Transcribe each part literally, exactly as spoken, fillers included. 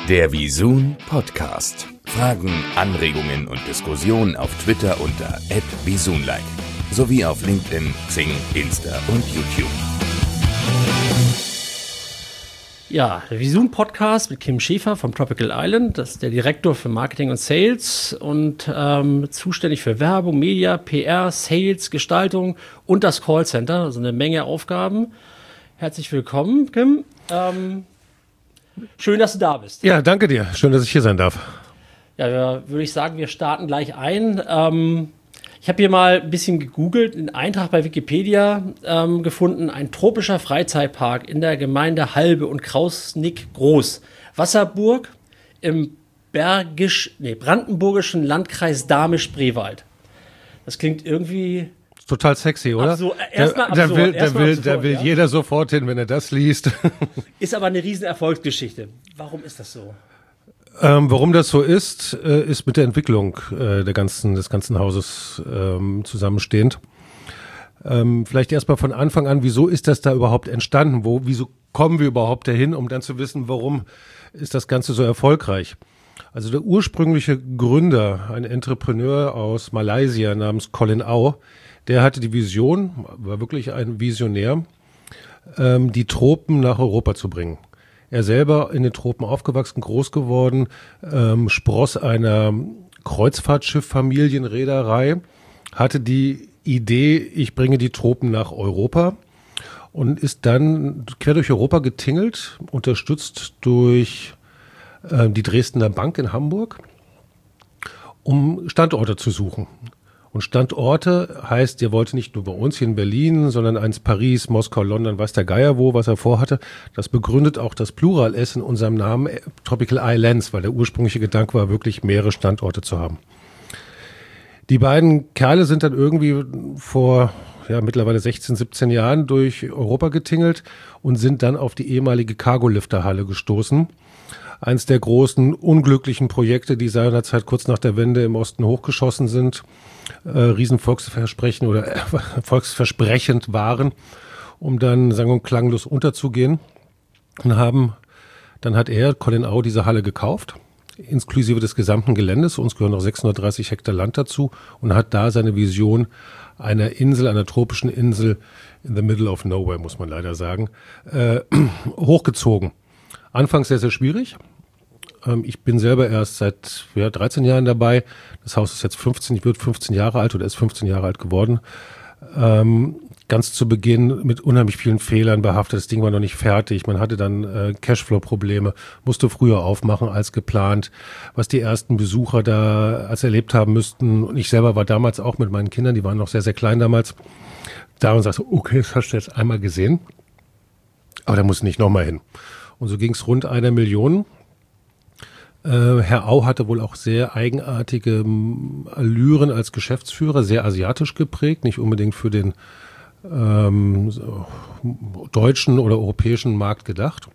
Der Visun Podcast. Fragen, Anregungen und Diskussionen auf Twitter unter at visunlike sowie auf LinkedIn, Xing, Insta und YouTube. Ja, der Visun Podcast mit Kim Schäfer vom Tropical Island. Das ist der Direktor für Marketing und Sales und ähm, zuständig für Werbung, Media, P R, Sales, Gestaltung und das Callcenter. Also eine Menge Aufgaben. Herzlich willkommen, Kim. Ähm, schön, dass du da bist. Ja, danke dir. Schön, dass ich hier sein darf. Ja, ja, würde ich sagen, wir starten gleich ein. Ähm, ich habe hier mal ein bisschen gegoogelt, einen Eintrag bei Wikipedia ähm, gefunden. Ein tropischer Freizeitpark in der Gemeinde Halbe und Krausnick-Groß. Wasserburg im Bergisch, nee, brandenburgischen Landkreis Dahme-Spreewald. Das klingt irgendwie... Total sexy, oder? Absur- erstmal da, da absurd, will, da erstmal will, absurd, da will ja. jeder sofort hin, wenn er das liest. Ist aber eine riesen Erfolgsgeschichte. Warum ist das so? ähm, warum das so ist, äh, ist mit der Entwicklung äh, der ganzen, des ganzen Hauses ähm, zusammenstehend. Ähm, vielleicht erstmal von Anfang an, wieso ist das da überhaupt entstanden? Wo, wieso kommen wir überhaupt dahin, um dann zu wissen, warum ist das Ganze so erfolgreich? Also der ursprüngliche Gründer, ein Entrepreneur aus Malaysia namens Colin Au, der hatte die Vision, war wirklich ein Visionär, ähm, die Tropen nach Europa zu bringen. Er selber in den Tropen aufgewachsen, groß geworden, ähm, Spross einer Kreuzfahrtschiff-Familienreederei, hatte die Idee, ich bringe die Tropen nach Europa und ist dann quer durch Europa getingelt, unterstützt durch äh, die Dresdner Bank in Hamburg, um Standorte zu suchen. Und Standorte heißt, er wollte nicht nur bei uns hier in Berlin, sondern eins Paris, Moskau, London, weiß der Geier wo, was er vorhatte. Das begründet auch das Plural S in unserem Namen Tropical Islands, weil der ursprüngliche Gedanke war, wirklich mehrere Standorte zu haben. Die beiden Kerle sind dann irgendwie vor ja, mittlerweile sechzehn, siebzehn Jahren durch Europa getingelt und sind dann auf die ehemalige Cargolifterhalle gestoßen. Eins der großen unglücklichen Projekte, die seinerzeit kurz nach der Wende im Osten hochgeschossen sind, äh, Riesenvolksversprechen oder äh, volksversprechend waren, um dann sang- und klanglos unterzugehen. Und haben, dann hat er, Colin Au, diese Halle gekauft, inklusive des gesamten Geländes. Uns gehören noch sechshundertdreißig Hektar Land dazu und hat da seine Vision einer Insel, einer tropischen Insel in the middle of nowhere, muss man leider sagen, äh, hochgezogen. Anfangs sehr, sehr schwierig. Ich bin selber erst seit ja, dreizehn Jahren dabei. Das Haus ist jetzt fünfzehn, ich wird fünfzehn Jahre alt oder ist fünfzehn Jahre alt geworden. Ähm, ganz zu Beginn mit unheimlich vielen Fehlern behaftet. Das Ding war noch nicht fertig. Man hatte dann äh, Cashflow-Probleme, musste früher aufmachen als geplant. Was die ersten Besucher da als erlebt haben müssten. Und ich selber war damals auch mit meinen Kindern, die waren noch sehr, sehr klein damals, da und sagte, okay, das hast du jetzt einmal gesehen. Aber da muss nicht nochmal hin. Und so ging es rund einer Million. Äh, Herr Au hatte wohl auch sehr eigenartige m, Allüren als Geschäftsführer, sehr asiatisch geprägt, nicht unbedingt für den ähm, so, deutschen oder europäischen Markt gedacht.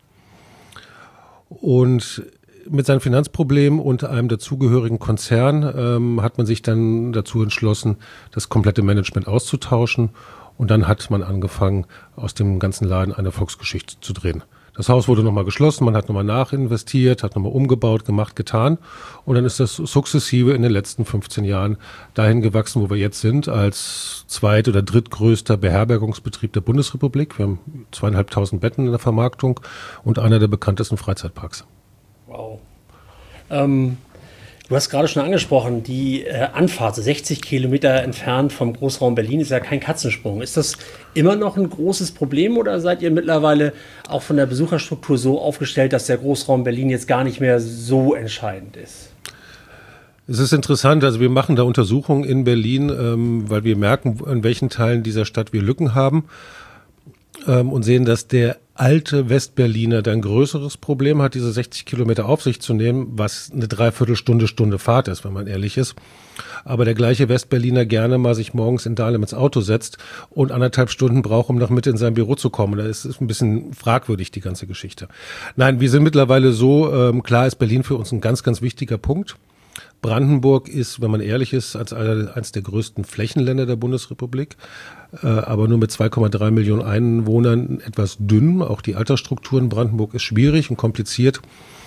Und mit seinen Finanzproblemen und einem dazugehörigen Konzern ähm, hat man sich dann dazu entschlossen, das komplette Management auszutauschen. Und dann hat man angefangen, aus dem ganzen Laden eine Volksgeschichte zu drehen. Das Haus wurde nochmal geschlossen, man hat nochmal nachinvestiert, hat nochmal umgebaut, gemacht, getan. Und dann ist das sukzessive in den letzten fünfzehn Jahren dahin gewachsen, wo wir jetzt sind, als zweit- oder drittgrößter Beherbergungsbetrieb der Bundesrepublik. Wir haben zweieinhalbtausend Betten in der Vermarktung und einer der bekanntesten Freizeitparks. Wow. Ähm, du hast gerade schon angesprochen, die äh, Anfahrt, so sechzig Kilometer entfernt vom Großraum Berlin, ist ja kein Katzensprung. Ist das immer noch ein großes Problem oder seid ihr mittlerweile auch von der Besucherstruktur so aufgestellt, dass der Großraum Berlin jetzt gar nicht mehr so entscheidend ist? Es ist interessant, also wir machen da Untersuchungen in Berlin, ähm, weil wir merken, in welchen Teilen dieser Stadt wir Lücken haben ähm, und sehen, dass der alte Westberliner da ein größeres Problem hat, diese sechzig Kilometer auf sich zu nehmen, was eine Dreiviertelstunde, Stunde Fahrt ist, wenn man ehrlich ist. Aber der gleiche Westberliner gerne mal sich morgens in Dahlem ins Auto setzt und anderthalb Stunden braucht, um nach Mitte in sein Büro zu kommen. Da ist es ein bisschen fragwürdig, die ganze Geschichte. Nein, wir sind mittlerweile so, ähm, klar ist Berlin für uns ein ganz, ganz wichtiger Punkt. Brandenburg ist, wenn man ehrlich ist, als eines der größten Flächenländer der Bundesrepublik, äh, aber nur mit zwei Komma drei Millionen Einwohnern etwas dünn. Auch die Altersstruktur in Brandenburg ist schwierig und kompliziert.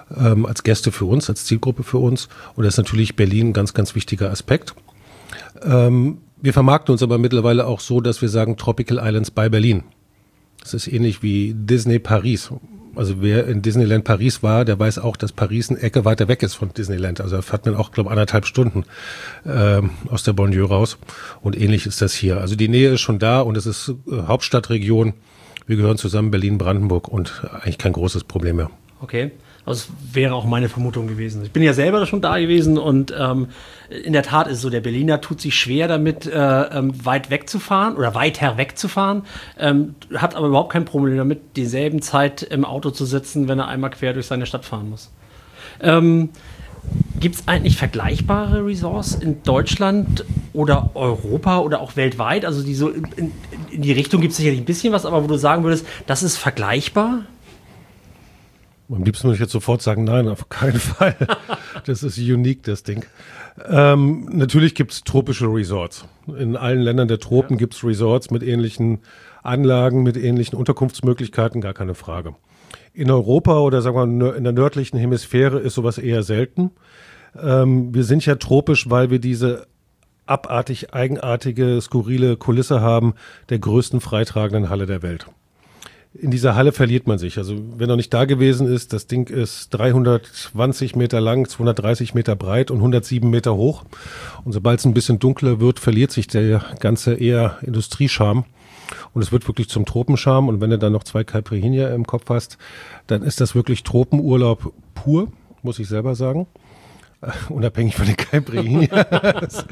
ähm, als Gäste für uns, als Zielgruppe für uns. Und das ist natürlich Berlin ein ganz, ganz wichtiger Aspekt. Ähm, wir vermarkten uns aber mittlerweile auch so, dass wir sagen Tropical Islands bei Berlin. Das ist ähnlich wie Disney Paris. Also wer in Disneyland Paris war, der weiß auch, dass Paris eine Ecke weiter weg ist von Disneyland. Also da fährt man auch, glaube ich, anderthalb Stunden ähm, aus der Banlieue raus. Und ähnlich ist das hier. Also die Nähe ist schon da und es ist äh, Hauptstadtregion. Wir gehören zusammen, Berlin, Brandenburg, und eigentlich kein großes Problem mehr. Okay, das wäre auch meine Vermutung gewesen. Ich bin ja selber schon da gewesen und ähm, in der Tat ist es so, der Berliner tut sich schwer damit, äh, ähm, weit wegzufahren oder weiter wegzufahren, ähm, hat aber überhaupt kein Problem damit, dieselben Zeit im Auto zu sitzen, wenn er einmal quer durch seine Stadt fahren muss. Ähm, Gibt es eigentlich vergleichbare Resorts in Deutschland oder Europa oder auch weltweit? Also die so in, in, in die Richtung gibt es sicherlich ein bisschen was, aber wo du sagen würdest, das ist vergleichbar? Am liebsten würde ich jetzt sofort sagen, nein, auf keinen Fall. Das ist unique, das Ding. Ähm, natürlich gibt es tropische Resorts. In allen Ländern der Tropen ja. gibt es Resorts mit ähnlichen Anlagen, mit ähnlichen Unterkunftsmöglichkeiten, gar keine Frage. In Europa oder sagen wir in der nördlichen Hemisphäre ist sowas eher selten. Ähm, wir sind ja tropisch, weil wir diese abartig, eigenartige, skurrile Kulisse haben der größten freitragenden Halle der Welt. In dieser Halle verliert man sich. Also wer noch nicht da gewesen ist, das Ding ist dreihundertzwanzig Meter lang, zweihundertdreißig Meter breit und hundertsieben Meter hoch. Und sobald es ein bisschen dunkler wird, verliert sich der ganze eher Industriescharme. Und es wird wirklich zum Tropenscharme. Und wenn du dann noch zwei Caipirinha im Kopf hast, dann ist das wirklich Tropenurlaub pur, muss ich selber sagen. Uh, unabhängig von den Caipirinhas.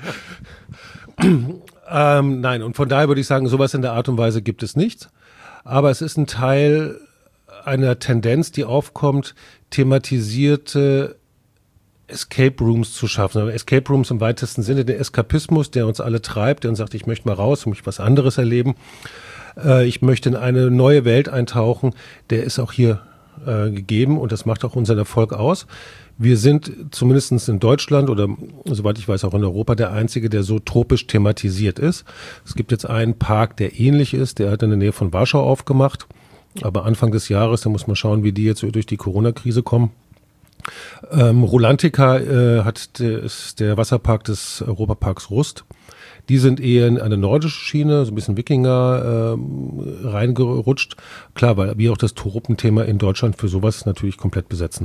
ähm, nein, und von daher würde ich sagen, sowas in der Art und Weise gibt es nicht. Aber es ist ein Teil einer Tendenz, die aufkommt, thematisierte Escape Rooms zu schaffen. Aber Escape Rooms im weitesten Sinne, der Eskapismus, der uns alle treibt, der uns sagt, ich möchte mal raus, ich möchte was anderes erleben. Äh, ich möchte in eine neue Welt eintauchen. Der ist auch hier äh, gegeben und das macht auch unseren Erfolg aus. Wir sind zumindest in Deutschland oder soweit ich weiß auch in Europa der Einzige, der so tropisch thematisiert ist. Es gibt jetzt einen Park, der ähnlich ist, der hat in der Nähe von Warschau aufgemacht. Aber Anfang des Jahres, da muss man schauen, wie die jetzt durch die Corona-Krise kommen. Ähm, Rulantica äh, hat der, ist der Wasserpark des Europaparks Rust. Die sind eher in eine nordische Schiene, so ein bisschen Wikinger äh, reingerutscht. Klar, weil wir auch das Tropenthema in Deutschland für sowas natürlich komplett besetzen.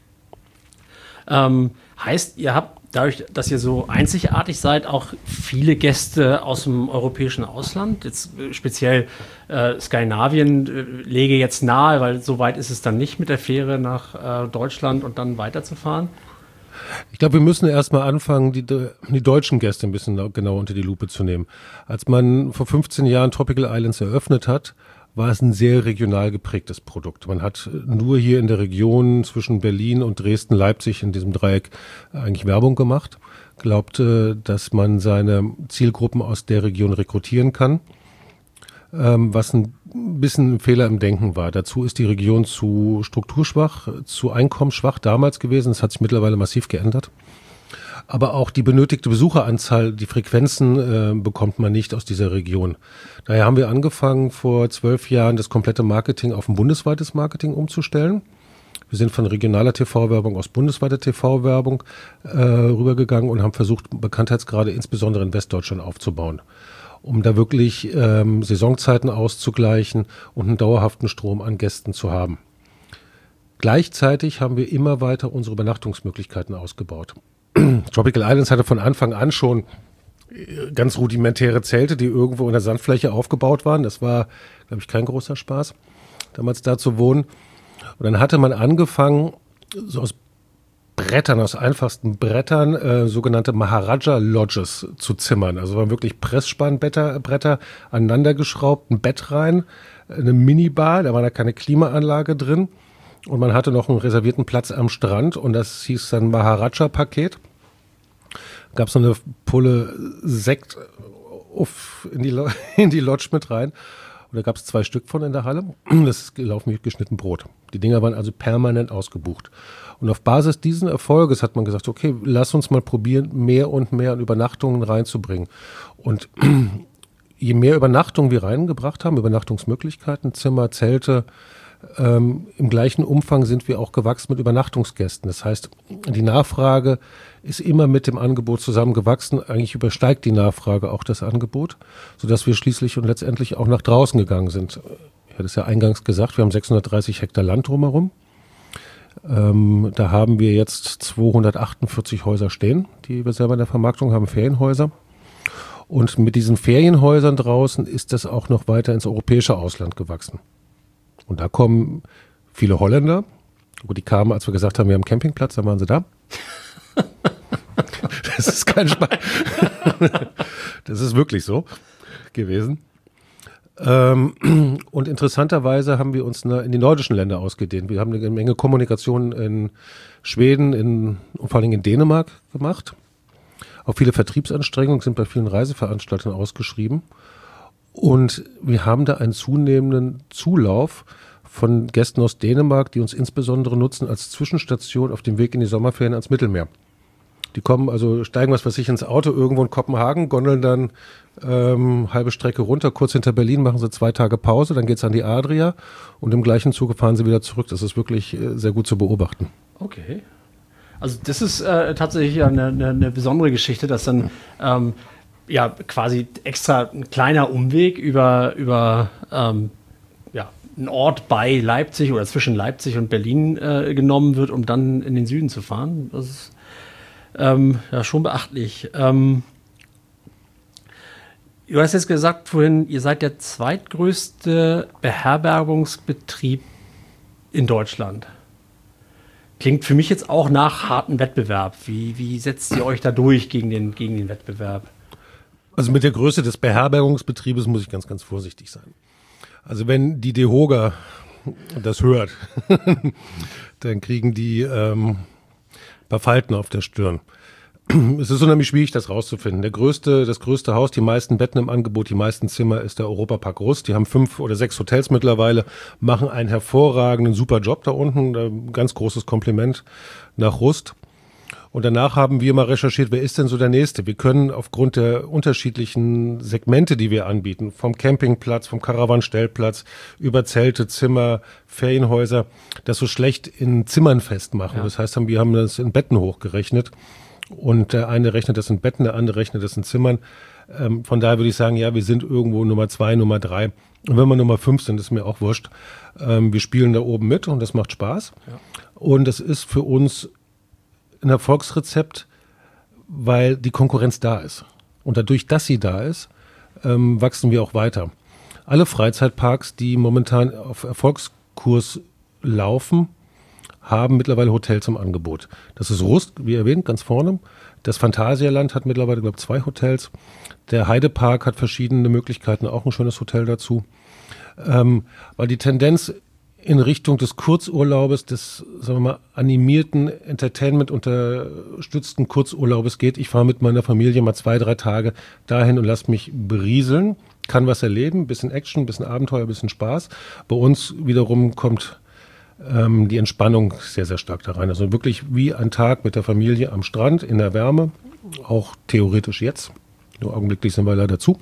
Ähm, heißt, ihr habt dadurch, dass ihr so einzigartig seid, auch viele Gäste aus dem europäischen Ausland. Jetzt äh, speziell äh, Skandinavien äh, lege jetzt nahe, weil so weit ist es dann nicht mit der Fähre nach äh, Deutschland und dann weiterzufahren. Ich glaube, wir müssen erstmal anfangen, die, die deutschen Gäste ein bisschen genau unter die Lupe zu nehmen. Als man vor fünfzehn Jahren Tropical Islands eröffnet hat, war es ein sehr regional geprägtes Produkt. Man hat nur hier in der Region zwischen Berlin und Dresden, Leipzig in diesem Dreieck eigentlich Werbung gemacht, glaubte, dass man seine Zielgruppen aus der Region rekrutieren kann, ähm, was ein bisschen ein Fehler im Denken war. Dazu ist die Region zu strukturschwach, zu einkommensschwach damals gewesen. Das hat sich mittlerweile massiv geändert. Aber auch die benötigte Besucheranzahl, die Frequenzen äh, bekommt man nicht aus dieser Region. Daher haben wir angefangen, vor zwölf Jahren das komplette Marketing auf ein bundesweites Marketing umzustellen. Wir sind von regionaler T V-Werbung aus bundesweiter T V-Werbung äh, rübergegangen und haben versucht, Bekanntheitsgrade insbesondere in Westdeutschland aufzubauen, um da wirklich ähm, Saisonzeiten auszugleichen und einen dauerhaften Strom an Gästen zu haben. Gleichzeitig haben wir immer weiter unsere Übernachtungsmöglichkeiten ausgebaut. Tropical Islands hatte von Anfang an schon ganz rudimentäre Zelte, die irgendwo in der Sandfläche aufgebaut waren. Das war, glaube ich, kein großer Spaß, damals da zu wohnen. Und dann hatte man angefangen, so aus Brettern, aus einfachsten Brettern, äh, sogenannte Maharaja-Lodges zu zimmern. Also waren wirklich Pressspannbretter Bretter aneinander geschraubt, ein Bett rein, eine Minibar, da war da keine Klimaanlage drin. Und man hatte noch einen reservierten Platz am Strand und das hieß dann Maharaja-Paket. Gab es so eine Pulle Sekt uff, in, die in die Lodge mit rein. Und da gab es zwei Stück von in der Halle. Das ist gelaufen wie geschnitten Brot. Die Dinger waren also permanent ausgebucht. Und auf Basis dieses Erfolges hat man gesagt, okay, lass uns mal probieren, mehr und mehr an Übernachtungen reinzubringen. Und je mehr Übernachtungen wir reingebracht haben, Übernachtungsmöglichkeiten, Zimmer, Zelte, Ähm, im gleichen Umfang sind wir auch gewachsen mit Übernachtungsgästen. Das heißt, die Nachfrage ist immer mit dem Angebot zusammen gewachsen. Eigentlich übersteigt die Nachfrage auch das Angebot, sodass wir schließlich und letztendlich auch nach draußen gegangen sind. Ich hatte es ja eingangs gesagt, wir haben sechshundertdreißig Hektar Land drumherum. Ähm, da haben wir jetzt zweihundertachtundvierzig Häuser stehen, die wir selber in der Vermarktung haben, Ferienhäuser. Und mit diesen Ferienhäusern draußen ist das auch noch weiter ins europäische Ausland gewachsen. Und da kommen viele Holländer. Gut, die kamen, als wir gesagt haben, wir haben einen Campingplatz, dann waren sie da. Das ist kein Spaß. Das ist wirklich so gewesen. Ähm, und interessanterweise haben wir uns in die nordischen Länder ausgedehnt. Wir haben eine Menge Kommunikation in Schweden in, und vor allem in Dänemark gemacht. Auch viele Vertriebsanstrengungen sind bei vielen Reiseveranstaltern ausgeschrieben. Und wir haben da einen zunehmenden Zulauf von Gästen aus Dänemark, die uns insbesondere nutzen als Zwischenstation auf dem Weg in die Sommerferien ans Mittelmeer. Die kommen also, steigen was weiß ich ins Auto irgendwo in Kopenhagen, gondeln dann ähm, halbe Strecke runter, kurz hinter Berlin, machen sie zwei Tage Pause, dann geht's an die Adria und im gleichen Zuge fahren sie wieder zurück. Das ist wirklich äh, sehr gut zu beobachten. Okay. Also das ist äh, tatsächlich eine, eine, eine besondere Geschichte, dass dann ähm, ja quasi extra ein kleiner Umweg über, über ähm, ja, einen Ort bei Leipzig oder zwischen Leipzig und Berlin äh, genommen wird, um dann in den Süden zu fahren. Das ist ähm, ja schon beachtlich. Ähm, du hast jetzt gesagt vorhin, ihr seid der zweitgrößte Beherbergungsbetrieb in Deutschland. Klingt für mich jetzt auch nach hartem Wettbewerb. Wie, wie setzt ihr euch da durch gegen den, gegen den Wettbewerb? Also mit der Größe des Beherbergungsbetriebes muss ich ganz, ganz vorsichtig sein. Also wenn die DEHOGA das hört, dann kriegen die ähm, ein paar Falten auf der Stirn. Es ist unheimlich schwierig, das rauszufinden. Der größte, das größte Haus, die meisten Betten im Angebot, die meisten Zimmer ist der Europapark Rust. Die haben fünf oder sechs Hotels mittlerweile, machen einen hervorragenden, super Job da unten. Ein ganz großes Kompliment nach Rust. Und danach haben wir mal recherchiert, wer ist denn so der Nächste? Wir können aufgrund der unterschiedlichen Segmente, die wir anbieten, vom Campingplatz, vom Caravanstellplatz, über Zelte, Zimmer, Ferienhäuser, das so schlecht in Zimmern festmachen. Ja. Das heißt, wir haben das in Betten hochgerechnet. Und der eine rechnet das in Betten, der andere rechnet das in Zimmern. Ähm, von daher würde ich sagen, ja, wir sind irgendwo Nummer zwei, Nummer drei. Und wenn wir Nummer fünf sind, ist mir auch wurscht. Ähm, wir spielen da oben mit und das macht Spaß. Ja. Und das ist für uns ein Erfolgsrezept, weil die Konkurrenz da ist. Und dadurch, dass sie da ist, ähm, wachsen wir auch weiter. Alle Freizeitparks, die momentan auf Erfolgskurs laufen, haben mittlerweile Hotels im Angebot. Das ist Rust, wie erwähnt, ganz vorne. Das Phantasialand hat mittlerweile, glaube ich, zwei Hotels. Der Heidepark hat verschiedene Möglichkeiten, auch ein schönes Hotel dazu. Ähm, weil die Tendenz in Richtung des Kurzurlaubes, des, sagen wir mal, animierten, Entertainment unterstützten Kurzurlaubes geht. Ich fahre mit meiner Familie mal zwei, drei Tage dahin und lasse mich berieseln, kann was erleben, bisschen Action, bisschen Abenteuer, bisschen Spaß. Bei uns wiederum kommt ähm, die Entspannung sehr, sehr stark da rein. Also wirklich wie ein Tag mit der Familie am Strand, in der Wärme, auch theoretisch jetzt, nur augenblicklich sind wir leider zu,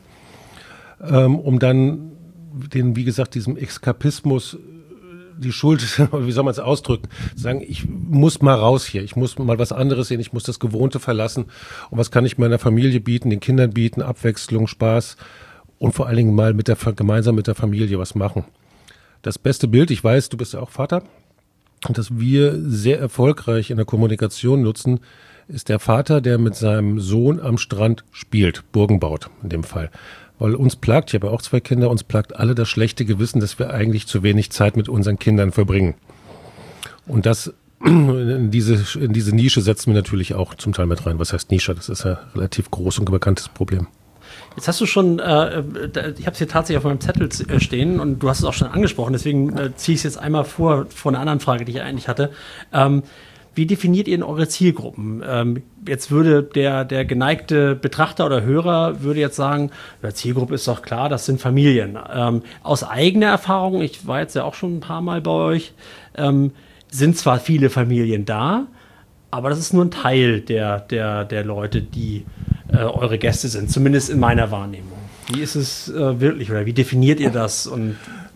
ähm, um dann den, wie gesagt, diesem Eskapismus die Schuld, wie soll man es ausdrücken, sagen, ich muss mal raus hier, ich muss mal was anderes sehen, ich muss das Gewohnte verlassen. Und was kann ich meiner Familie bieten, den Kindern bieten, Abwechslung, Spaß und vor allen Dingen mal mit der, gemeinsam mit der Familie was machen. Das beste Bild, ich weiß, du bist ja auch Vater, und das wir sehr erfolgreich in der Kommunikation nutzen, ist der Vater, der mit seinem Sohn am Strand spielt, Burgen baut in dem Fall. Weil uns plagt, ich habe ja auch zwei Kinder, uns plagt alle das schlechte Gewissen, dass wir eigentlich zu wenig Zeit mit unseren Kindern verbringen. Und das in diese, in diese Nische setzen wir natürlich auch zum Teil mit rein. Was heißt Nische? Das ist ja ein relativ groß und bekanntes Problem. Jetzt hast du schon, äh, ich habe es hier tatsächlich auf meinem Zettel stehen und du hast es auch schon angesprochen, deswegen äh, ziehe ich es jetzt einmal vor, vor einer anderen Frage, die ich eigentlich hatte. Ähm, Wie definiert ihr denn eure Zielgruppen? Ähm, jetzt würde der, der geneigte Betrachter oder Hörer würde jetzt sagen, ja, Zielgruppe ist doch klar, das sind Familien. Ähm, aus eigener Erfahrung, ich war jetzt ja auch schon ein paar Mal bei euch, ähm, sind zwar viele Familien da, aber das ist nur ein Teil der, der, der Leute, die äh, eure Gäste sind, zumindest in meiner Wahrnehmung. Wie ist es äh, wirklich oder wie definiert ihr das? Und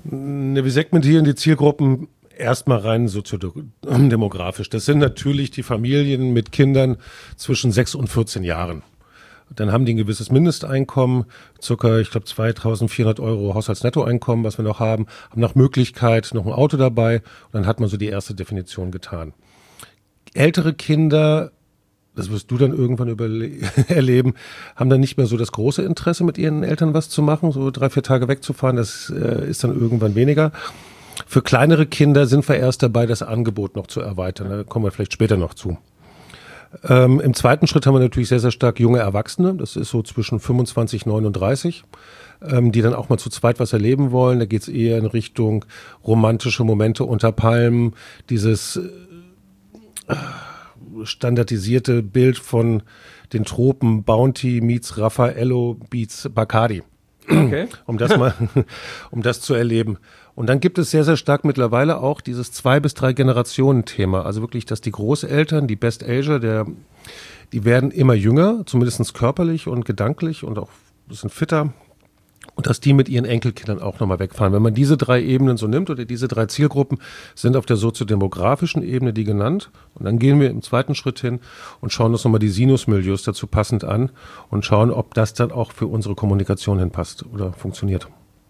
Wir segmentieren die Zielgruppen erstmal rein soziodemografisch. Das sind natürlich die Familien mit Kindern zwischen sechs und vierzehn Jahren. Dann haben die ein gewisses Mindesteinkommen, circa, ich glaube, zweitausendvierhundert Euro Haushaltsnettoeinkommen, was wir noch haben, haben nach Möglichkeit noch ein Auto dabei und dann hat man so die erste Definition getan. Ältere Kinder, das wirst du dann irgendwann überle- erleben, haben dann nicht mehr so das große Interesse, mit ihren Eltern was zu machen, so drei, vier Tage wegzufahren, das äh, ist dann irgendwann weniger. Für kleinere Kinder sind wir erst dabei, das Angebot noch zu erweitern, da kommen wir vielleicht später noch zu. Ähm, im zweiten Schritt haben wir natürlich sehr, sehr stark junge Erwachsene, das ist so zwischen fünfundzwanzig, neununddreißig, ähm, die dann auch mal zu zweit was erleben wollen, da geht es eher in Richtung romantische Momente unter Palmen, dieses äh, standardisierte Bild von den Tropen, Bounty meets Raffaello beats Bacardi. Okay. um das mal, um das zu erleben. Und dann gibt es sehr, sehr stark mittlerweile auch dieses zwei bis drei Generationen-Thema. Also wirklich, dass die Großeltern, die Best Ager, der, die werden immer jünger, zumindest körperlich und gedanklich und auch ein bisschen fitter. Und dass die mit ihren Enkelkindern auch nochmal wegfahren. Wenn man diese drei Ebenen so nimmt oder diese drei Zielgruppen sind auf der soziodemografischen Ebene die genannt. Und dann gehen wir im zweiten Schritt hin und schauen uns nochmal die Sinusmilieus dazu passend an und schauen, ob das dann auch für unsere Kommunikation hinpasst oder funktioniert.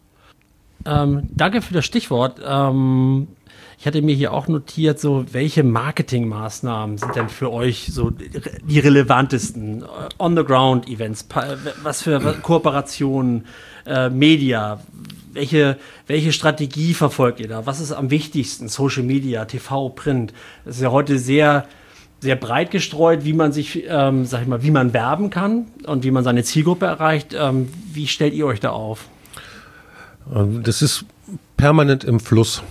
Ähm, danke für das Stichwort. Ähm, ich hatte mir hier auch notiert, so welche Marketingmaßnahmen sind denn für euch so die relevantesten? On-the-Ground-Events, was für Kooperationen, äh, Media, welche, welche Strategie verfolgt ihr da? Was ist am wichtigsten? Social Media, T V, Print. Das ist ja heute sehr, sehr breit gestreut, wie man sich, ähm, sag ich mal, wie man werben kann und wie man seine Zielgruppe erreicht. Ähm, wie stellt ihr euch da auf? Das ist permanent im Fluss,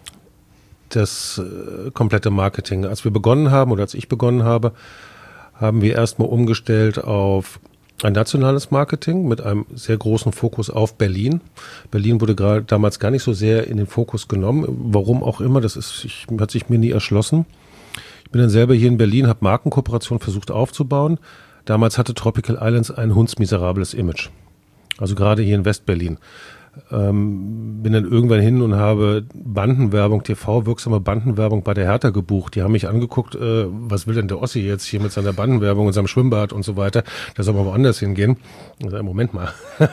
das äh, komplette Marketing. Als wir begonnen haben oder als ich begonnen habe, haben wir erstmal umgestellt auf ein nationales Marketing mit einem sehr großen Fokus auf Berlin. Berlin wurde gerade damals gar nicht so sehr in den Fokus genommen. Warum auch immer, das ist, ich, hat sich mir nie erschlossen. Ich bin dann selber hier in Berlin, habe Markenkooperation versucht aufzubauen. Damals hatte Tropical Islands ein hundsmiserables Image. Also gerade hier in Westberlin. Ähm, bin dann irgendwann hin und habe Bandenwerbung, T V-wirksame Bandenwerbung bei der Hertha gebucht. Die haben mich angeguckt, äh, was will denn der Ossi jetzt hier mit seiner Bandenwerbung und seinem Schwimmbad und so weiter. Da soll man woanders hingehen. Also, Moment mal.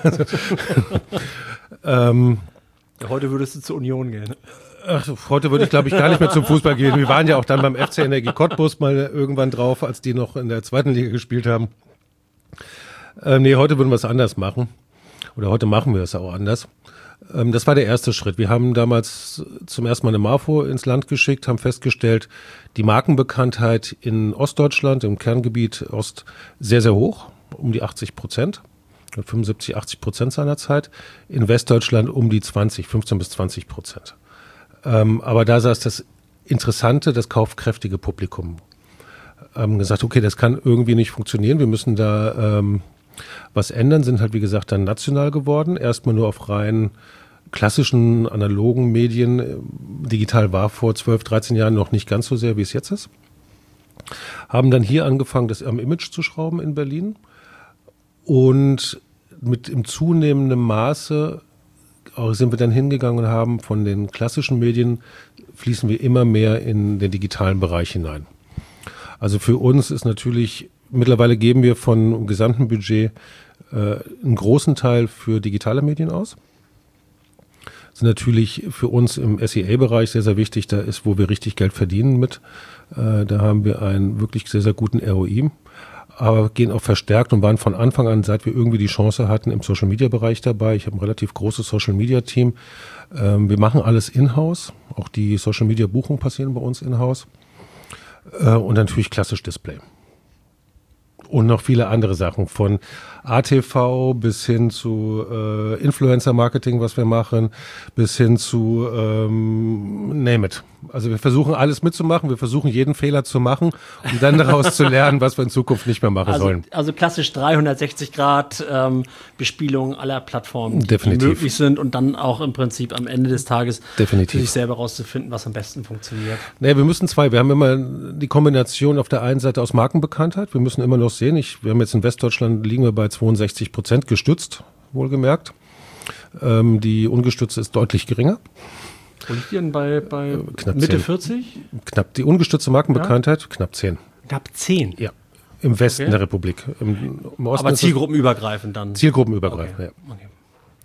ähm, ja, heute würdest du zur Union gehen. Ach, heute würde ich, glaube ich, gar nicht mehr zum Fußball gehen. Wir waren ja auch dann beim F C Energie Cottbus mal irgendwann drauf, als die noch in der zweiten Liga gespielt haben. Ähm, nee, heute würden wir es anders machen. Oder heute machen wir es auch anders. Ähm, das war der erste Schritt. Wir haben damals zum ersten Mal eine Marfo ins Land geschickt, haben festgestellt, die Markenbekanntheit in Ostdeutschland, im Kerngebiet Ost, sehr, sehr hoch, um die achtzig Prozent, fünfundsiebzig, achtzig Prozent seiner Zeit. In Westdeutschland um die zwanzig, fünfzehn bis zwanzig Prozent. Ähm, aber da saß das interessante, das kaufkräftige Publikum. Haben gesagt, okay, das kann irgendwie nicht funktionieren, wir müssen da ähm, was ändern, sind halt wie gesagt dann national geworden, erstmal nur auf rein klassischen analogen Medien. Digital war vor zwölf, dreizehn Jahren noch nicht ganz so sehr, wie es jetzt ist. Haben dann hier angefangen, das am Image zu schrauben in Berlin und mit im zunehmenden Maße sind wir dann hingegangen und haben von den klassischen Medien fließen wir immer mehr in den digitalen Bereich hinein. Also für uns ist natürlich, mittlerweile geben wir von gesamten Budget äh, einen großen Teil für digitale Medien aus. Das ist natürlich für uns im S E A-Bereich sehr, sehr wichtig. Da ist, wo wir richtig Geld verdienen mit. Äh, da haben wir einen wirklich sehr, sehr guten R O I. Aber gehen auch verstärkt und waren von Anfang an, seit wir irgendwie die Chance hatten, im Social-Media-Bereich dabei. Ich habe ein relativ großes Social-Media-Team. Ähm, wir machen alles in-house. Auch die Social-Media-Buchungen passieren bei uns in-house. Äh, und natürlich klassisch Display. Und noch viele andere Sachen, von A T V bis hin zu äh, Influencer-Marketing, was wir machen, bis hin zu ähm, name it. Also wir versuchen alles mitzumachen, wir versuchen jeden Fehler zu machen, um dann daraus zu lernen, was wir in Zukunft nicht mehr machen also, sollen. Also klassisch dreihundertsechzig Grad ähm, Bespielung aller Plattformen, die, die möglich sind und dann auch im Prinzip am Ende des Tages Definitiv. für sich selber rauszufinden, was am besten funktioniert. Nee, wir müssen zwei, wir haben immer die Kombination auf der einen Seite aus Markenbekanntheit, wir müssen immer noch sehen, ich, wir haben jetzt in Westdeutschland liegen wir bei zweiundsechzig Prozent gestützt, wohlgemerkt. Ähm, die ungestützte ist deutlich geringer. Wo liegt die denn bei, bei knapp Mitte zehn. vierzig? Knapp die ungestützte Markenbekanntheit, ja? Knapp zehn. Knapp zehn? Ja, im Westen Okay. der Republik. Im, im Osten Aber ist zielgruppenübergreifend dann? es zielgruppenübergreifend, Okay. ja. Okay.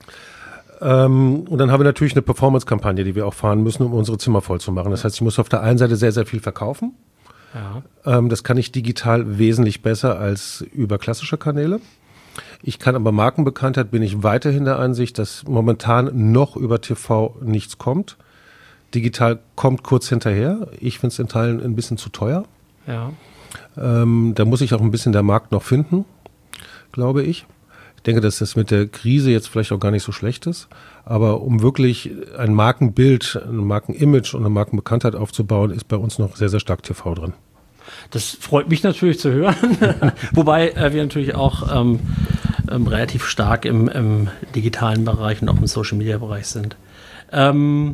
Ähm, und dann haben wir natürlich eine Performance-Kampagne, die wir auch fahren müssen, um unsere Zimmer voll zu machen. Das heißt, ich muss auf der einen Seite sehr, sehr viel verkaufen. Ja. Ähm, das kann ich digital wesentlich besser als über klassische Kanäle. Ich kann aber Markenbekanntheit, bin ich weiterhin der Ansicht, dass momentan noch über T V nichts kommt. Digital kommt kurz hinterher. Ich finde es in Teilen ein bisschen zu teuer. Ja. Ähm, da muss ich auch ein bisschen der Markt noch finden, glaube ich. Ich denke, dass das mit der Krise jetzt vielleicht auch gar nicht so schlecht ist. Aber um wirklich ein Markenbild, ein Markenimage und eine Markenbekanntheit aufzubauen, ist bei uns noch sehr, sehr stark T V drin. Das freut mich natürlich zu hören. Wobei äh, wir natürlich auch ähm, ähm, relativ stark im, im digitalen Bereich und auch im Social-Media-Bereich sind. Ähm,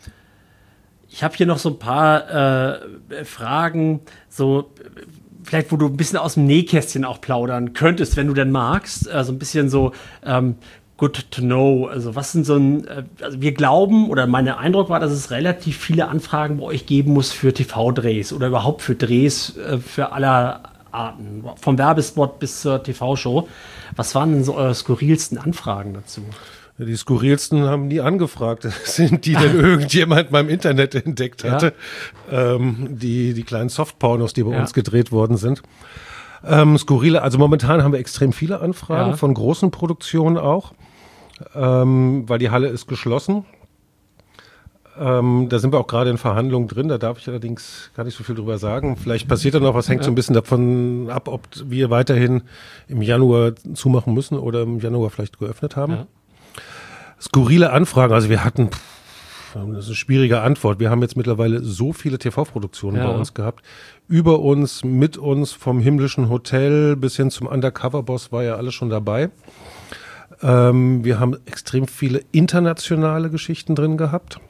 ich habe hier noch so ein paar äh, Fragen, so vielleicht, wo du ein bisschen aus dem Nähkästchen auch plaudern könntest, wenn du denn magst. Äh, so ein bisschen so ähm, good to know. Also was sind so ein, äh, also wir glauben, oder mein Eindruck war, dass es relativ viele Anfragen bei euch geben muss für T V-Drehs oder überhaupt für Drehs äh, für aller Arten. Vom Werbespot bis zur T V-Show. Was waren denn so eure skurrilsten Anfragen dazu? Die skurrilsten haben nie angefragt. Das sind die, denn irgendjemand mal im Internet entdeckt hatte. Ja. Ähm, die, die kleinen Softpornos, die bei Ja. uns gedreht worden sind. Ähm, skurrile, also momentan haben wir extrem viele Anfragen Ja. von großen Produktionen auch, ähm, weil die Halle ist geschlossen. Ähm, da sind wir auch gerade in Verhandlungen drin, da darf ich allerdings gar nicht so viel drüber sagen. Vielleicht passiert da noch was, hängt Ja. so ein bisschen davon ab, ob wir weiterhin im Januar zumachen müssen oder im Januar vielleicht geöffnet haben. Ja. Skurrile Anfragen, also wir hatten, pff, das ist eine schwierige Antwort, wir haben jetzt mittlerweile so viele T V-Produktionen Ja. bei uns gehabt, über uns, mit uns, vom himmlischen Hotel bis hin zum Undercover-Boss war ja alles schon dabei. Ähm, wir haben extrem viele internationale Geschichten drin gehabt.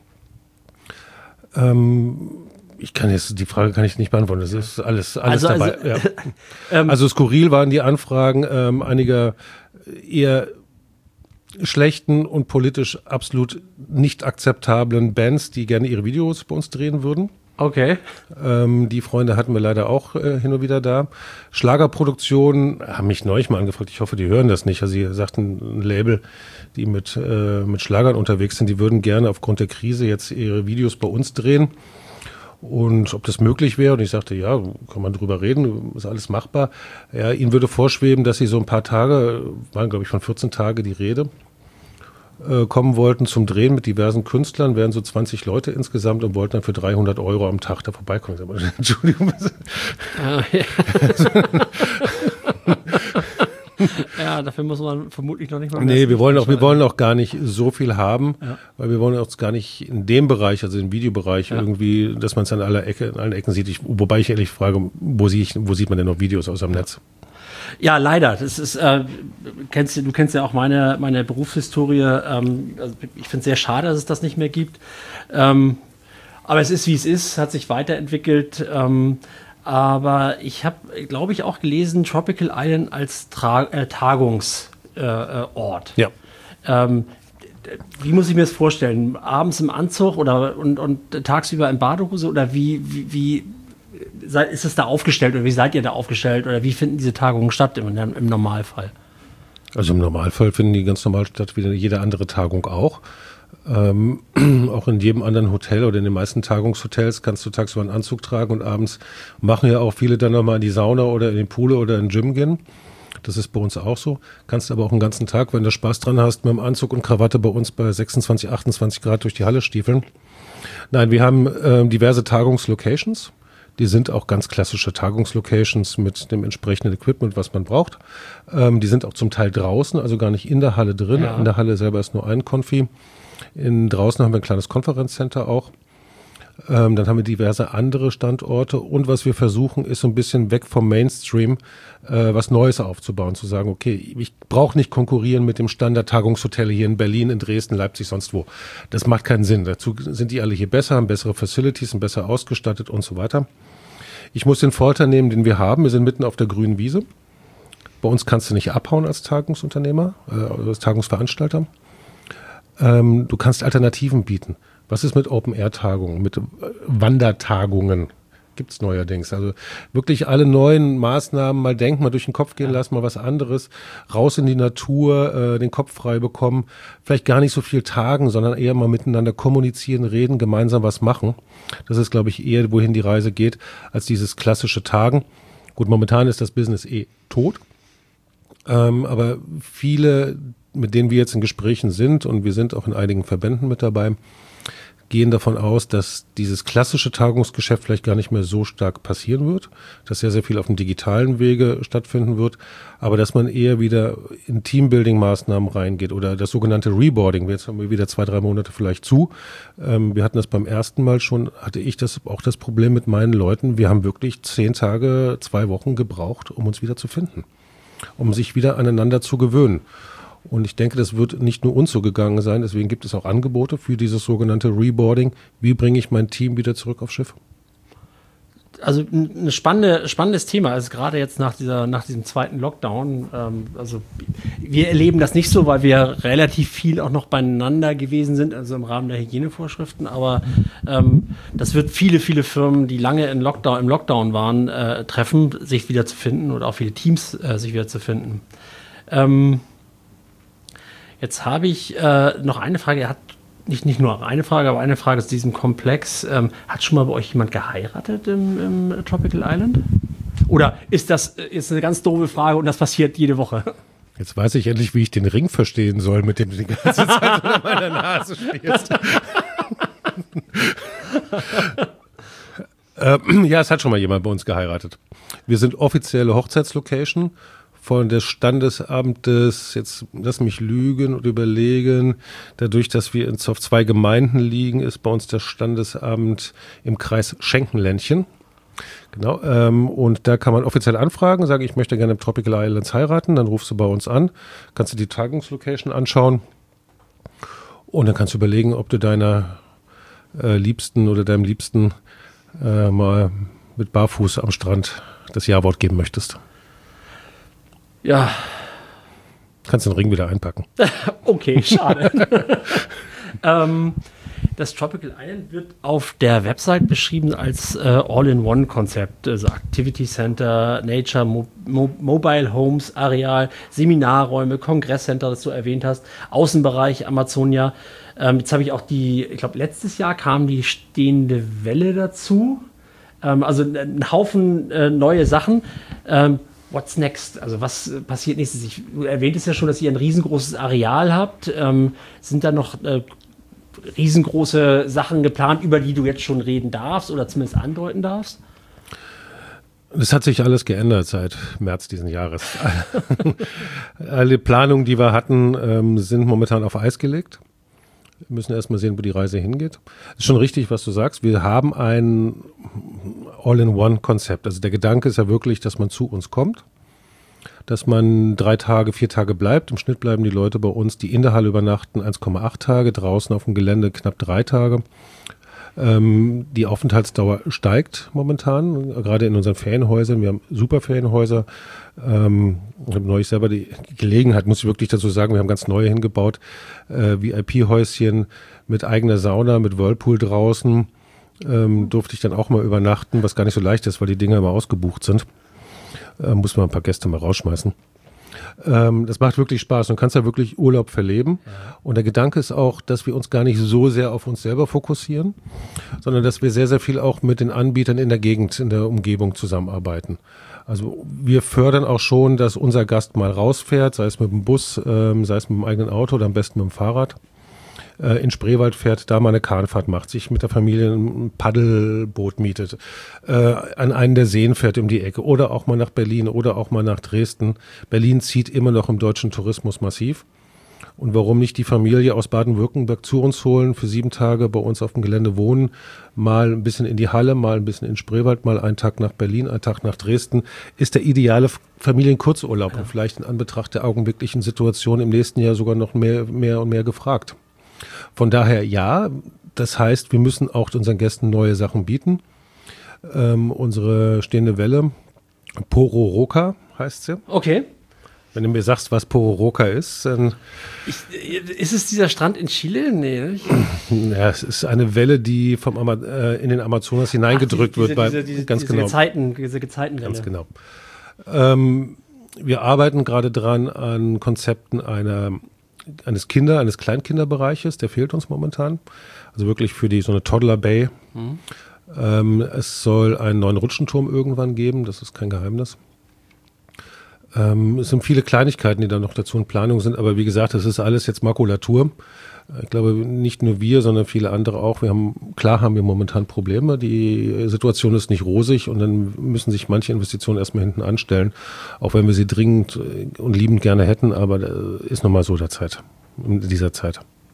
Ähm, ich kann jetzt, die Frage kann ich nicht beantworten, das ist alles, alles Also- dabei. also, ja. Ähm, Also skurril waren die Anfragen ähm, einiger eher schlechten und politisch absolut nicht akzeptablen Bands, die gerne ihre Videos bei uns drehen würden. Okay. Ähm, die Freunde hatten wir leider auch äh, hin und wieder da. Schlagerproduktionen haben mich neulich mal angefragt, ich hoffe, die hören das nicht. Also sie sagten, ein Label, die mit, äh, mit Schlagern unterwegs sind, die würden gerne aufgrund der Krise jetzt ihre Videos bei uns drehen. Und ob das möglich wäre, und ich sagte, ja, kann man drüber reden, ist alles machbar. Ja, ihnen würde vorschweben, dass sie so ein paar Tage, waren glaube ich von vierzehn Tage die Rede, äh, kommen wollten zum Drehen mit diversen Künstlern, wären so zwanzig Leute insgesamt und wollten dann für dreihundert Euro am Tag da vorbeikommen. Ich sag mal, Entschuldigung. Ah, ja. Ja, dafür muss man vermutlich noch nicht mal. Nee, wir wollen auch, wir wollen auch gar nicht so viel haben, Ja. weil wir wollen auch gar nicht in dem Bereich, also im Videobereich Ja. irgendwie, dass man es an aller Ecke, an allen Ecken sieht. Ich, wobei ich ehrlich frage, wo, sehe ich, wo sieht man denn noch Videos aus dem Netz? Ja, leider. Das ist, äh, kennst, du kennst ja auch meine, meine Berufshistorie. Ähm, also ich finde es sehr schade, dass es das nicht mehr gibt. Ähm, aber es ist, wie es ist, hat sich weiterentwickelt. Ähm, aber ich habe, glaube ich, auch gelesen, Tropical Island als Tra äh, Tagungsort. Äh, äh, Ort. Ja. Ähm, d- wie muss ich mir das vorstellen? Abends im Anzug oder und, und tagsüber in Badehose? Oder wie, wie, wie sei, ist es da aufgestellt oder wie seid ihr da aufgestellt? Oder wie finden diese Tagungen statt im, im Normalfall? Also im Normalfall finden die ganz normal statt, wie jede andere Tagung auch. Ähm, auch in jedem anderen Hotel oder in den meisten Tagungshotels kannst du tagsüber einen Anzug tragen und abends machen ja auch viele dann nochmal in die Sauna oder in den Pool oder in den Gym gehen. Das ist bei uns auch so. Kannst aber auch den ganzen Tag, wenn du Spaß dran hast, mit dem Anzug und Krawatte bei uns bei sechsundzwanzig, achtundzwanzig Grad durch die Halle stiefeln. Nein, wir haben äh, diverse Tagungslocations. Die sind auch ganz klassische Tagungslocations mit dem entsprechenden Equipment, was man braucht. Ähm, die sind auch zum Teil draußen, also gar nicht in der Halle drin. Ja. In der Halle selber ist nur ein Konfi. In, draußen haben wir ein kleines Konferenzcenter auch. Ähm, dann haben wir diverse andere Standorte. Und was wir versuchen, ist so ein bisschen weg vom Mainstream äh, was Neues aufzubauen. Zu sagen, okay, ich brauche nicht konkurrieren mit dem Standard-Tagungshotel hier in Berlin, in Dresden, Leipzig, sonst wo. Das macht keinen Sinn. Dazu sind die alle hier besser, haben bessere Facilities, sind besser ausgestattet und so weiter. Ich muss den Vorteil nehmen, den wir haben. Wir sind mitten auf der grünen Wiese. Bei uns kannst du nicht abhauen als Tagungsunternehmer, äh, als Tagungsveranstalter. Ähm, du kannst Alternativen bieten. Was ist mit Open-Air-Tagungen, mit Wandertagungen? Gibt es neuerdings. Also wirklich alle neuen Maßnahmen mal denken, mal durch den Kopf gehen lassen, mal was anderes, raus in die Natur, äh, den Kopf frei bekommen, vielleicht gar nicht so viel tagen, sondern eher mal miteinander kommunizieren, reden, gemeinsam was machen. Das ist, glaube ich, eher, wohin die Reise geht, als dieses klassische Tagen. Gut, momentan ist das Business eh tot, ähm, aber viele, mit denen wir jetzt in Gesprächen sind, und wir sind auch in einigen Verbänden mit dabei, gehen davon aus, dass dieses klassische Tagungsgeschäft vielleicht gar nicht mehr so stark passieren wird, dass sehr, sehr viel auf dem digitalen Wege stattfinden wird, aber dass man eher wieder in Teambuilding-Maßnahmen reingeht oder das sogenannte Reboarding. Jetzt haben wir wieder zwei, drei Monate vielleicht zu. Ähm, wir hatten das beim ersten Mal schon, hatte ich das auch das Problem mit meinen Leuten. Wir haben wirklich zehn Tage, zwei Wochen gebraucht, um uns wieder zu finden, um sich wieder aneinander zu gewöhnen. Und ich denke, das wird nicht nur uns so gegangen sein, deswegen gibt es auch Angebote für dieses sogenannte Reboarding. Wie bringe ich mein Team wieder zurück aufs Schiff? Also ein spannende, spannendes Thema ist gerade jetzt nach dieser, nach diesem zweiten Lockdown. Ähm, also wir erleben das nicht so, weil wir relativ viel auch noch beieinander gewesen sind, also im Rahmen der Hygienevorschriften. Aber ähm, das wird viele, viele Firmen, die lange in Lockdown, im Lockdown waren, äh, treffen, sich wieder zu finden oder auch viele Teams äh, sich wieder zu finden. Ähm, Jetzt habe ich äh, noch eine Frage. Er hat nicht, nicht nur eine Frage, aber eine Frage zu diesem Komplex. Ähm, hat schon mal bei euch jemand geheiratet im, im Tropical Island? Oder ist das ist eine ganz doofe Frage und das passiert jede Woche? Jetzt weiß ich endlich, wie ich den Ring verstehen soll, mit dem du die ganze Zeit unter meiner Nase stehst. äh, ja, es hat schon mal jemand bei uns geheiratet. Wir sind offizielle Hochzeitslocation von des Standesamtes, jetzt lass mich lügen und überlegen, dadurch, dass wir auf zwei Gemeinden liegen, ist bei uns das Standesamt im Kreis Schenkenländchen. Genau, ähm, und da kann man offiziell anfragen, sagen, ich möchte gerne im Tropical Islands heiraten, dann rufst du bei uns an, kannst du die Tagungslocation anschauen und dann kannst du überlegen, ob du deiner äh, Liebsten oder deinem Liebsten äh, mal mit Barfuß am Strand das Ja-Wort geben möchtest. Ja. Kannst den Ring wieder einpacken. Okay, schade. ähm, das Tropical Island wird auf der Website beschrieben als äh, All-in-One-Konzept. Also Activity Center, Nature, Mo- Mo- Mobile Homes, Areal, Seminarräume, Kongresscenter, das du erwähnt hast, Außenbereich Amazonia. Ähm, jetzt habe ich auch die, ich glaube, letztes Jahr kam die stehende Welle dazu. Ähm, also ein Haufen äh, neue Sachen. Ähm, What's next? Also was passiert nächstes? Ich, du erwähntest ja schon, dass ihr ein riesengroßes Areal habt. Ähm, sind da noch äh, riesengroße Sachen geplant, über die du jetzt schon reden darfst oder zumindest andeuten darfst? Das hat sich alles geändert seit März diesen Jahres. Alle Planungen, die wir hatten, ähm, sind momentan auf Eis gelegt. Wir müssen erst mal sehen, wo die Reise hingeht. Ist schon richtig, was du sagst. Wir haben ein All-in-One-Konzept. Also der Gedanke ist ja wirklich, dass man zu uns kommt, dass man drei Tage, vier Tage bleibt. Im Schnitt bleiben die Leute bei uns, die in der Halle übernachten, eins Komma acht Tage, draußen auf dem Gelände knapp drei Tage. Ähm, die Aufenthaltsdauer steigt momentan, gerade in unseren Ferienhäusern. Wir haben super Ferienhäuser. Ähm, ich habe neulich selber die Gelegenheit, muss ich wirklich dazu sagen, wir haben ganz neue hingebaut, äh, V I P-Häuschen mit eigener Sauna, mit Whirlpool draußen. Ähm, durfte ich dann auch mal übernachten, was gar nicht so leicht ist, weil die Dinger immer ausgebucht sind. Äh, muss man ein paar Gäste mal rausschmeißen. Ähm, das macht wirklich Spaß. Du kannst ja wirklich Urlaub verleben. Ja. Und der Gedanke ist auch, dass wir uns gar nicht so sehr auf uns selber fokussieren, sondern dass wir sehr, sehr viel auch mit den Anbietern in der Gegend, in der Umgebung zusammenarbeiten. Also wir fördern auch schon, dass unser Gast mal rausfährt, sei es mit dem Bus, ähm, sei es mit dem eigenen Auto oder am besten mit dem Fahrrad. Äh, in Spreewald fährt, da mal eine Kahnfahrt macht, sich mit der Familie ein Paddelboot mietet, äh, an einen der Seen fährt um die Ecke oder auch mal nach Berlin oder auch mal nach Dresden. Berlin zieht immer noch im deutschen Tourismus massiv. Und warum nicht die Familie aus Baden-Württemberg zu uns holen, für sieben Tage bei uns auf dem Gelände wohnen, mal ein bisschen in die Halle, mal ein bisschen in Spreewald, mal einen Tag nach Berlin, einen Tag nach Dresden, ist der ideale Familienkurzurlaub ja. Und vielleicht in Anbetracht der augenblicklichen Situation im nächsten Jahr sogar noch mehr, mehr und mehr gefragt. Von daher ja, das heißt, wir müssen auch unseren Gästen neue Sachen bieten. Ähm, unsere stehende Welle, Pororoca heißt sie. Okay. Wenn du mir sagst, was Pororoca ist, dann... Ich, ist es dieser Strand in Chile? Nee, nicht? Ja, es ist eine Welle, die vom Ama äh, in den Amazonas hineingedrückt Ach, diese, wird. Bei, diese, diese, ganz diese genau. Gezeiten, diese Gezeitenwelle. Ganz genau. Ähm, wir arbeiten gerade dran an Konzepten einer, eines Kinder-, eines Kleinkinderbereiches, der fehlt uns momentan. Also wirklich für die so eine Toddler Bay. Mhm. Ähm, es soll einen neuen Rutschenturm irgendwann geben, das ist kein Geheimnis. Ähm, es sind viele Kleinigkeiten, die da noch dazu in Planung sind, aber wie gesagt, das ist alles jetzt Makulatur. Ich glaube, nicht nur wir, sondern viele andere auch. Wir haben, klar haben wir momentan Probleme. Die Situation ist nicht rosig und dann müssen sich manche Investitionen erstmal hinten anstellen, auch wenn wir sie dringend und liebend gerne hätten, aber ist nun mal so der Zeit, in dieser Zeit.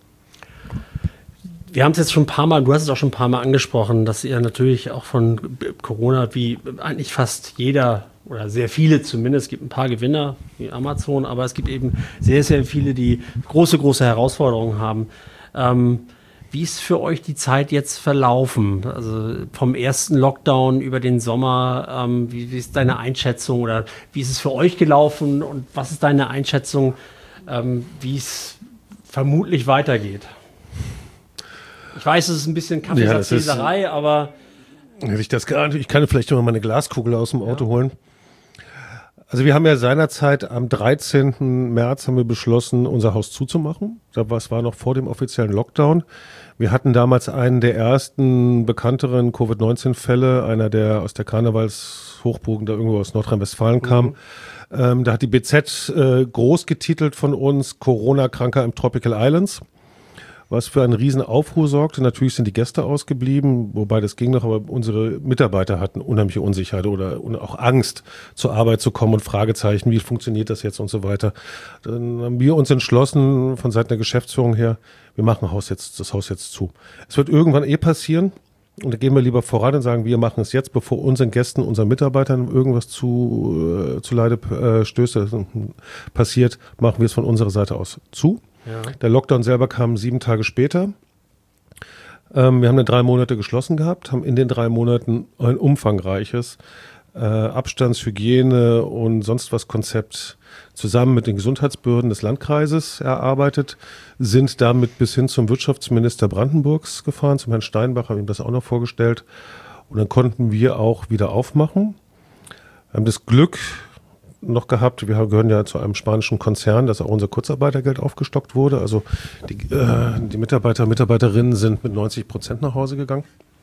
Wir haben es jetzt schon ein paar Mal, du hast es auch schon ein paar Mal angesprochen, dass ihr natürlich auch von Corona, wie eigentlich fast jeder oder sehr viele zumindest, es gibt ein paar Gewinner wie Amazon, aber es gibt eben sehr, sehr viele, die große, große Herausforderungen haben. Ähm, wie ist für euch die Zeit jetzt verlaufen? Also vom ersten Lockdown über den Sommer, ähm, wie, wie ist deine Einschätzung oder wie ist es für euch gelaufen und was ist deine Einschätzung, ähm, wie es vermutlich weitergeht? Ich weiß, es ist ein bisschen Kaffeesatzleserei, ja, aber... Ich, das, ich kann vielleicht immer mal eine Glaskugel aus dem Auto ja. holen. Also wir haben ja seinerzeit am dreizehnten März haben wir beschlossen, unser Haus zuzumachen. Das war noch vor dem offiziellen Lockdown. Wir hatten damals einen der ersten bekannteren Covid neunzehn Fälle, einer, der aus der Karnevalshochburg da irgendwo aus Nordrhein-Westfalen kam. Mhm. Ähm, da hat die B Z äh, groß getitelt von uns, Corona-Kranker im Tropical Islands, was für einen riesen Aufruhr sorgte. Natürlich sind die Gäste ausgeblieben, wobei das ging noch, aber unsere Mitarbeiter hatten unheimliche Unsicherheit oder auch Angst, zur Arbeit zu kommen und Fragezeichen, wie funktioniert das jetzt und so weiter. Dann haben wir uns entschlossen, von Seiten der Geschäftsführung her, wir machen Haus jetzt, das Haus jetzt zu. Es wird irgendwann eh passieren und da gehen wir lieber voran und sagen, wir machen es jetzt, bevor unseren Gästen, unseren Mitarbeitern irgendwas zu, äh, zu Leide äh, stößt, äh, passiert, machen wir es von unserer Seite aus zu. Ja. Der Lockdown selber kam sieben Tage später. Ähm, wir haben dann drei Monate geschlossen gehabt, haben in den drei Monaten ein umfangreiches äh, Abstands-, Hygiene- und sonst was Konzept zusammen mit den Gesundheitsbehörden des Landkreises erarbeitet, sind damit bis hin zum Wirtschaftsminister Brandenburgs gefahren, zum Herrn Steinbach, habe ihm das auch noch vorgestellt. Und dann konnten wir auch wieder aufmachen. Wir haben das Glück noch gehabt. Wir gehören ja zu einem spanischen Konzern, dass auch unser Kurzarbeitergeld aufgestockt wurde. Also die, äh, die Mitarbeiter und Mitarbeiterinnen sind mit neunzig Prozent nach Hause gegangen.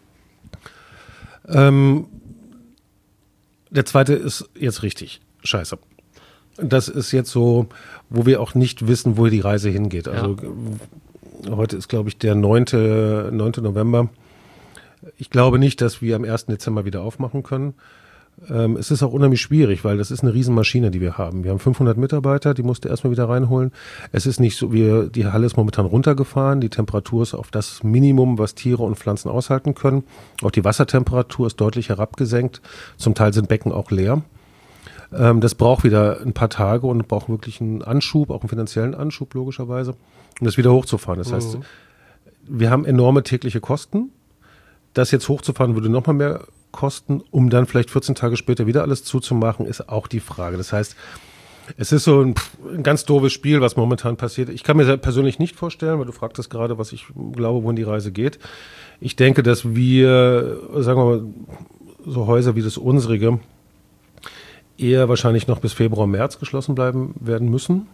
Ähm, der zweite ist jetzt richtig scheiße. Das ist jetzt so, wo wir auch nicht wissen, wo die Reise hingeht. Also ja. Heute ist, glaube ich, der neunte November. Ich glaube nicht, dass wir am ersten Dezember wieder aufmachen können. Ähm, es ist auch unheimlich schwierig, weil das ist eine Riesenmaschine, die wir haben. Wir haben fünfhundert Mitarbeiter, die musst du erstmal wieder reinholen. Es ist nicht so, wir, die Halle ist momentan runtergefahren. Die Temperatur ist auf das Minimum, was Tiere und Pflanzen aushalten können. Auch die Wassertemperatur ist deutlich herabgesenkt. Zum Teil sind Becken auch leer. Ähm, das braucht wieder ein paar Tage und braucht wirklich einen Anschub, auch einen finanziellen Anschub logischerweise, um das wieder hochzufahren. Das mhm. heißt, wir haben enorme tägliche Kosten. Das jetzt hochzufahren würde noch mal mehr kosten, um dann vielleicht vierzehn Tage später wieder alles zuzumachen, ist auch die Frage. Das heißt, es ist so ein, ein ganz doofes Spiel, was momentan passiert. Ich kann mir persönlich nicht vorstellen, weil du fragtest gerade, was ich glaube, wohin die Reise geht. Ich denke, dass wir, sagen wir mal, so Häuser wie das unsrige eher wahrscheinlich noch bis Februar, März geschlossen bleiben werden müssen,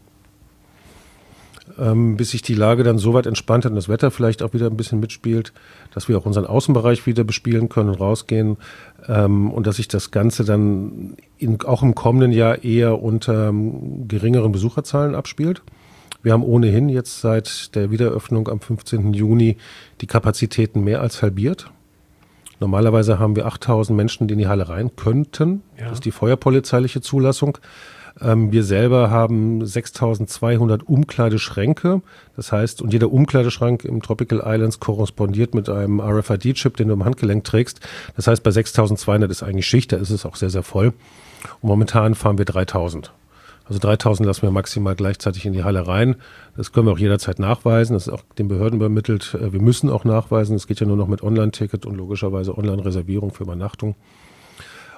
ähm, bis sich die Lage dann so weit entspannt hat und das Wetter vielleicht auch wieder ein bisschen mitspielt, dass wir auch unseren Außenbereich wieder bespielen können und rausgehen ähm, und dass sich das Ganze dann in, auch im kommenden Jahr eher unter ähm, geringeren Besucherzahlen abspielt. Wir haben ohnehin jetzt seit der Wiedereröffnung am fünfzehnten Juni die Kapazitäten mehr als halbiert. Normalerweise haben wir achttausend Menschen, die in die Halle rein könnten. Ja. Das ist die feuerpolizeiliche Zulassung. Ähm, wir selber haben sechstausendzweihundert Umkleideschränke. Das heißt, und jeder Umkleideschrank im Tropical Islands korrespondiert mit einem R F I D-Chip, den du im Handgelenk trägst. Das heißt, bei sechstausendzweihundert ist eigentlich Schicht, da ist es auch sehr, sehr voll. Und momentan fahren wir dreitausend. Also dreitausend lassen wir maximal gleichzeitig in die Halle rein. Das können wir auch jederzeit nachweisen. Das ist auch den Behörden übermittelt. Wir müssen auch nachweisen. Es geht ja nur noch mit Online-Ticket und logischerweise Online-Reservierung für Übernachtung.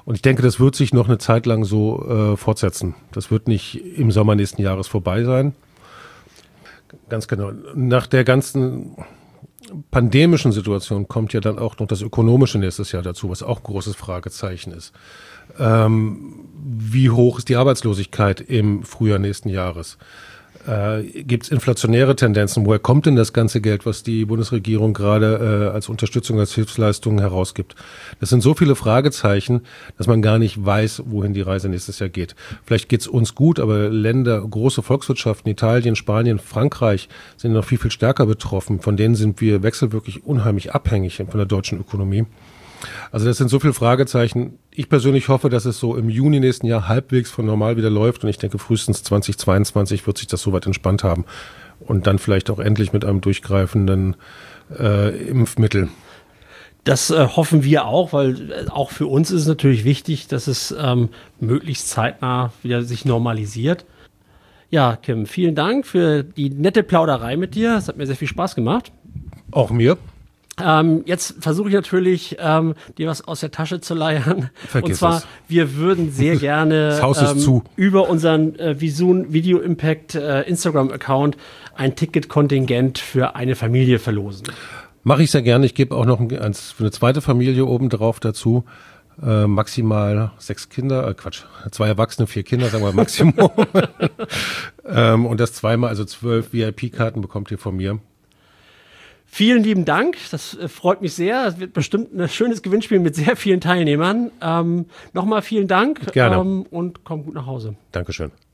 Und ich denke, das wird sich noch eine Zeit lang so äh, fortsetzen. Das wird nicht im Sommer nächsten Jahres vorbei sein. Ganz genau. Nach der ganzen pandemischen Situation kommt ja dann auch noch das Ökonomische nächstes Jahr dazu, was auch ein großes Fragezeichen ist. Ähm, wie hoch ist die Arbeitslosigkeit im Frühjahr nächsten Jahres? Äh, gibt es inflationäre Tendenzen? Woher kommt denn das ganze Geld, was die Bundesregierung gerade äh, als Unterstützung, als Hilfsleistung herausgibt? Das sind so viele Fragezeichen, dass man gar nicht weiß, wohin die Reise nächstes Jahr geht. Vielleicht geht es uns gut, aber Länder, große Volkswirtschaften, Italien, Spanien, Frankreich sind noch viel, viel stärker betroffen. Von denen sind wir wechselwirklich unheimlich abhängig von der deutschen Ökonomie. Also das sind so viele Fragezeichen. Ich persönlich hoffe, dass es so im Juni nächsten Jahr halbwegs von normal wieder läuft und ich denke, frühestens zweitausendzweiundzwanzig wird sich das soweit entspannt haben und dann vielleicht auch endlich mit einem durchgreifenden äh, Impfmittel. Das äh, hoffen wir auch, weil äh, auch für uns ist es natürlich wichtig, dass es ähm, möglichst zeitnah wieder sich normalisiert. Ja, Kim, vielen Dank für die nette Plauderei mit dir. Es hat mir sehr viel Spaß gemacht. Auch mir. Ähm, jetzt versuche ich natürlich, ähm, dir was aus der Tasche zu leiern. Vergiss Und zwar, es. wir würden sehr gerne Das Haus ist ähm, zu. über unseren äh, Visun Video Impact äh, Instagram-Account ein Ticketkontingent für eine Familie verlosen. Mache ich sehr gerne. Ich gebe auch noch ein, eins für eine zweite Familie oben drauf dazu. Äh, maximal sechs Kinder, äh, Quatsch, zwei Erwachsene, vier Kinder, sagen wir Maximum. ähm, und das zweimal, also zwölf V I P-Karten bekommt ihr von mir. Vielen lieben Dank, das äh, freut mich sehr. Es wird bestimmt ein schönes Gewinnspiel mit sehr vielen Teilnehmern. Ähm, Nochmal vielen Dank Gerne. Ähm, und komm gut nach Hause. Dankeschön.